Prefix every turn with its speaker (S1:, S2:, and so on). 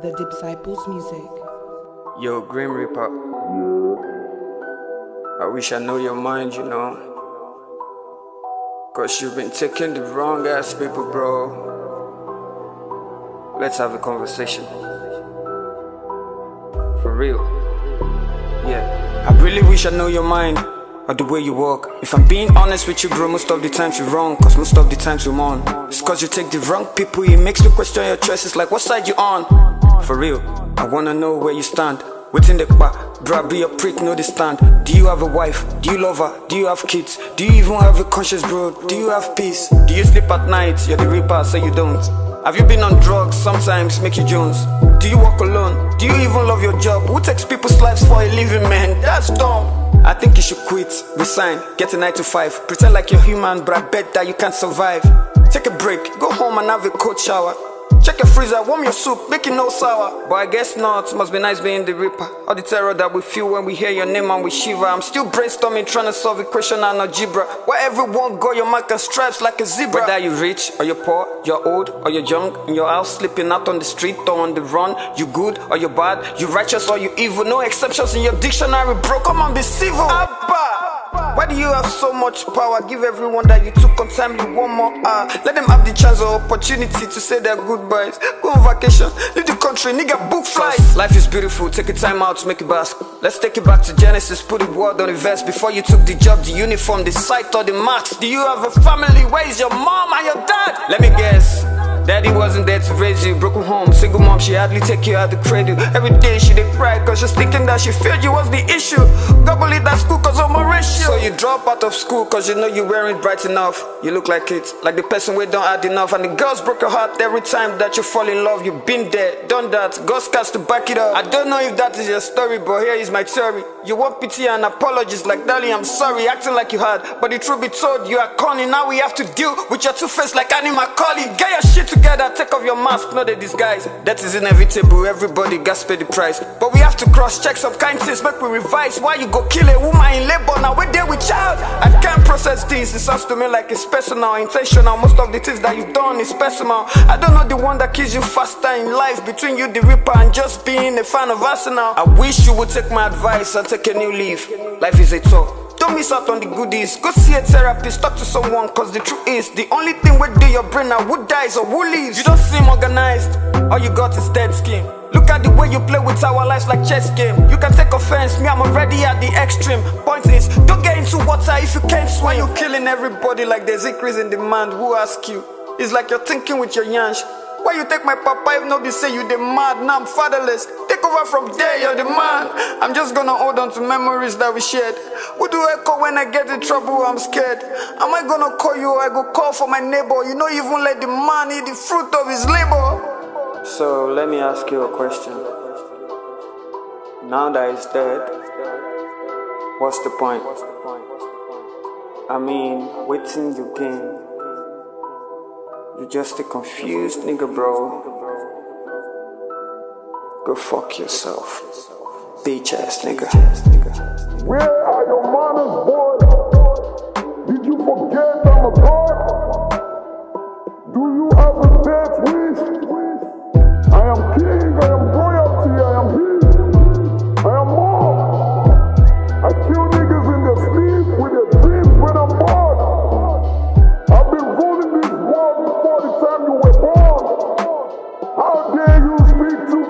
S1: The Disciples Music.
S2: Yo, Grim Reaper. I wish I know your mind, you know. Cause you've been taking the wrong ass people, bro. Let's have a conversation. For real. Yeah. I really wish I know your mind, or the way you walk. If I'm being honest with you, bro, most of the times you're wrong. Cause most of the times you're on. It's cause you take the wrong people. It makes me question your choices, like what side you on. For real, I wanna know where you stand. Within the bar, bro, be a prick, know the stand. Do you have a wife? Do you love her? Do you have kids? Do you even have a conscience, bro? Do you have peace? Do you sleep at night? You're the reaper, say you don't. Have you been on drugs? Sometimes make you Jones. Do you walk alone? Do you even love your job? Who takes people's lives for a living, man? That's dumb. I think you should quit, resign, get a 9 to 5. Pretend like you're human, but I bet that you can't survive. Take a break, go home and have a cold shower. Check your freezer, warm your soup, make it no sour. But I guess not, must be nice being the reaper. All the terror that we feel when we hear your name and we shiver. I'm still brainstorming, trying to solve equation and algebra. Where everyone got your mark and stripes like a zebra. Whether you're rich or you're poor, you're old or you're young, in your house sleeping out on the street or on the run. You good or you're bad, you righteous or you evil. No exceptions in your dictionary, bro, come on, be civil. Abba! Why do you have so much power? Give everyone that you took on time you one more hour. Let them have the chance or opportunity to say their goodbyes. Go on vacation, leave the country, nigga, book flights. Life is beautiful, take a time out to make it bask. Let's take it back to Genesis, put the word on the verse. Before you took the job, the uniform, the sight or the marks. Do you have a family? Where is your mom and your dad? Let me guess. Daddy wasn't there to raise you, broken home, single mom, she hardly take you out the cradle. Every day she did cry cause she's thinking that she failed you was the issue. Gobble it at school cause of my ratio. So you drop out of school cause you know you weren't bright enough. You look like it, like the person we don't add enough. And the girls broke your heart every time that you fall in love. You've been there, done that, God's cast to back it up. I don't know if that is your story, but here is my theory. You want pity and apologies like darling I'm sorry, acting like you had. But the truth be told, you are corny. Now we have to deal with your two-face like animal calling. Get your shit together, take off your mask, not the disguise. That is inevitable, everybody gas pay the price. But we have to cross-check some kind things, make we revise. Why you go kill a woman in labor, now we're there with child? I can't process things, it sounds to me like it's personal, intentional. Most of the things that you've done is personal. I don't know the one that kills you faster in life, between you the reaper and just being a fan of Arsenal. I wish you would take my advice and take a new leaf. Life is a tour, don't miss out on the goodies. Go see a therapist, talk to someone. Cause the truth is, the only thing we do your brain now, who dies or who leaves. You don't seem organized, all you got is dead skin. Look at the way you play with our lives like chess game. You can take offense, me I'm already at the extreme. Point is, don't get into water if you can't swim. You're killing everybody like there's increase in demand. Who ask you? It's like you're thinking with your yansh. Why you take my papa if nobody say you the mad? Now I'm fatherless. Take over from there, you're the man. I'm just gonna hold on to memories that we shared. Who do I call when I get in trouble? I'm scared. Am I gonna call you or I go call for my neighbor? You know you even let the man eat the fruit of his labor. So let me ask you a question. Now that he's dead, what's the point? I mean, waiting you gain. You just a confused nigga, bro. Go fuck yourself, bitch ass nigga.
S3: Where are your manners, boy? Did you forget I'm a god? Do you have a death wish? I am king, I am royalty, I am he, I am more. I kill niggas in their sleep with their dreams when I'm bored. I've been ruling this world before the time you were born. How dare you speak to